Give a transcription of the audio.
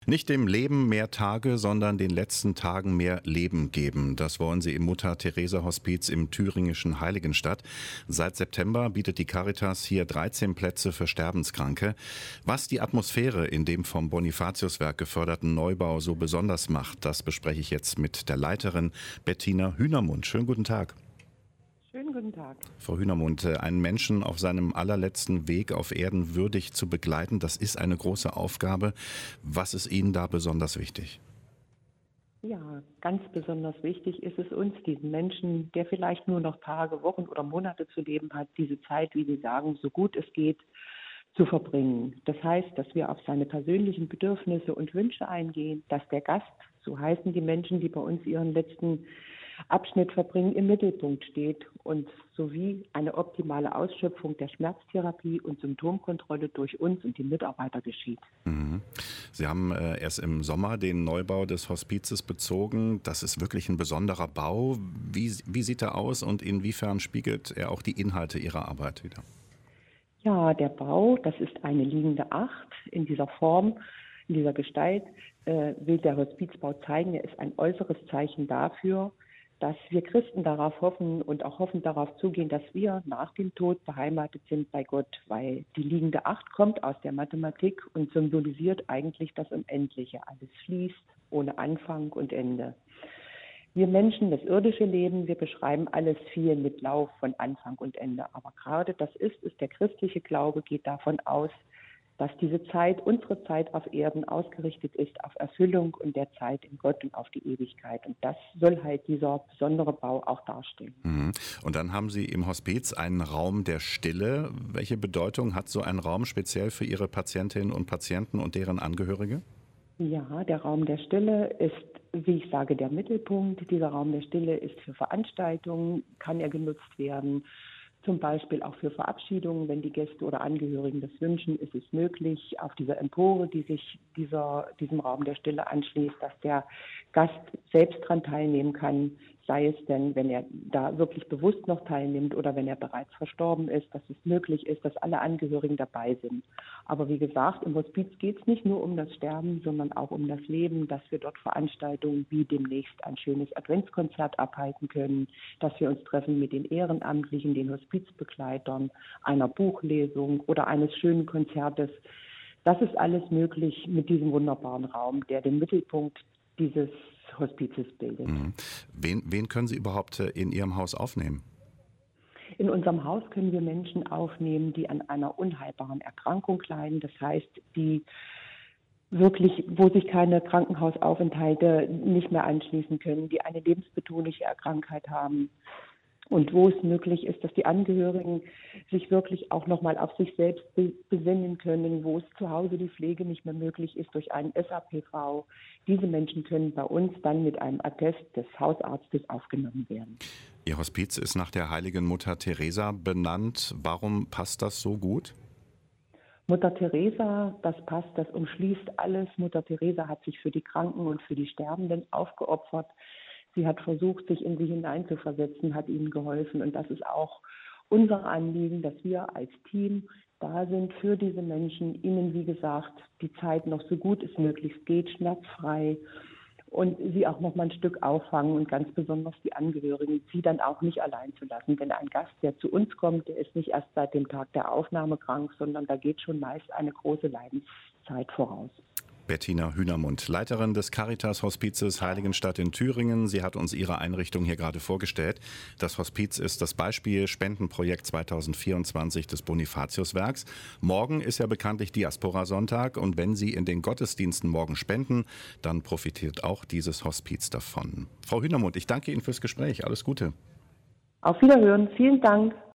Nicht dem Leben mehr Tage, sondern den letzten Tagen mehr Leben geben. Das wollen sie im Mutter-Theresa-Hospiz im thüringischen Heiligenstadt. Seit September bietet die Caritas hier 13 Plätze für Sterbenskranke. Was die Atmosphäre in dem vom Bonifatiuswerk geförderten Neubau so besonders macht, das bespreche ich jetzt mit der Leiterin Bettina Hühnermund. Schönen guten Tag. Schönen guten Tag. Frau Hühnermund, einen Menschen auf seinem allerletzten Weg auf Erden würdig zu begleiten, das ist eine große Aufgabe. Was ist Ihnen da besonders wichtig? Ja, ganz besonders wichtig ist es uns, diesen Menschen, der vielleicht nur noch Tage, Wochen oder Monate zu leben hat, diese Zeit, wie Sie sagen, so gut es geht, zu verbringen. Das heißt, dass wir auf seine persönlichen Bedürfnisse und Wünsche eingehen, dass der Gast, so heißen die Menschen, die bei uns ihren letzten Abschnitt verbringen, im Mittelpunkt steht und sowie eine optimale Ausschöpfung der Schmerztherapie und Symptomkontrolle durch uns und die Mitarbeiter geschieht. Sie haben erst im Sommer den Neubau des Hospizes bezogen. Das ist wirklich ein besonderer Bau. Wie sieht er aus und inwiefern spiegelt er auch die Inhalte Ihrer Arbeit wider? Ja, der Bau, das ist eine liegende Acht in dieser Form, in dieser Gestalt, will der Hospizbau zeigen. Er ist ein äußeres Zeichen dafür, dass wir Christen darauf hoffen und auch hoffend darauf zugehen, dass wir nach dem Tod beheimatet sind bei Gott, weil die liegende Acht kommt aus der Mathematik und symbolisiert eigentlich das Unendliche. Alles fließt ohne Anfang und Ende. Wir Menschen, das irdische Leben, wir beschreiben alles viel mit Lauf von Anfang und Ende. Aber gerade das ist der christliche Glaube, geht davon aus, dass diese Zeit, unsere Zeit auf Erden ausgerichtet ist auf Erfüllung und der Zeit in Gott und auf die Ewigkeit. Und das soll halt dieser besondere Bau auch darstellen. Und dann haben Sie im Hospiz einen Raum der Stille. Welche Bedeutung hat so ein Raum speziell für Ihre Patientinnen und Patienten und deren Angehörige? Ja, der Raum der Stille ist, wie ich sage, der Mittelpunkt. Dieser Raum der Stille ist für Veranstaltungen, kann er genutzt werden. Zum Beispiel auch für Verabschiedungen, wenn die Gäste oder Angehörigen das wünschen, ist es möglich, auf dieser Empore, die sich diesem Raum der Stille anschließt, dass der Gast selbst daran teilnehmen kann, sei es denn, wenn er da wirklich bewusst noch teilnimmt oder wenn er bereits verstorben ist, dass es möglich ist, dass alle Angehörigen dabei sind. Aber wie gesagt, im Hospiz geht es nicht nur um das Sterben, sondern auch um das Leben, dass wir dort Veranstaltungen wie demnächst ein schönes Adventskonzert abhalten können, dass wir uns treffen mit den Ehrenamtlichen, den Hospizbegleitern, einer Buchlesung oder eines schönen Konzertes. Das ist alles möglich mit diesem wunderbaren Raum, der den Mittelpunkt dieses Hospizes bildet. Wen können Sie überhaupt in Ihrem Haus aufnehmen? In unserem Haus können wir Menschen aufnehmen, die an einer unheilbaren Erkrankung leiden. Das heißt, die wirklich, wo sich keine Krankenhausaufenthalte nicht mehr anschließen können, die eine lebensbedrohliche Krankheit haben. Und wo es möglich ist, dass die Angehörigen sich wirklich auch nochmal auf sich selbst besinnen können, wo es zu Hause die Pflege nicht mehr möglich ist durch einen SAPV. Diese Menschen können bei uns dann mit einem Attest des Hausarztes aufgenommen werden. Ihr Hospiz ist nach der heiligen Mutter Teresa benannt. Warum passt das so gut? Mutter Teresa, das passt, das umschließt alles. Mutter Teresa hat sich für die Kranken und für die Sterbenden aufgeopfert. Sie hat versucht, sich in sie hineinzuversetzen, hat ihnen geholfen. Und das ist auch unser Anliegen, dass wir als Team da sind für diese Menschen, ihnen, wie gesagt, die Zeit noch so gut es möglich geht, schmerzfrei und sie auch noch mal ein Stück auffangen und ganz besonders die Angehörigen, sie dann auch nicht allein zu lassen. Denn ein Gast, der zu uns kommt, der ist nicht erst seit dem Tag der Aufnahme krank, sondern da geht schon meist eine große Leidenszeit voraus. Bettina Hühnermund, Leiterin des Caritas-Hospizes Heiligenstadt in Thüringen. Sie hat uns ihre Einrichtung hier gerade vorgestellt. Das Hospiz ist das Beispiel-Spendenprojekt 2024 des Bonifatiuswerks. Morgen ist ja bekanntlich Diaspora-Sonntag und wenn Sie in den Gottesdiensten morgen spenden, dann profitiert auch dieses Hospiz davon. Frau Hühnermund, ich danke Ihnen fürs Gespräch. Alles Gute. Auf Wiederhören. Vielen Dank.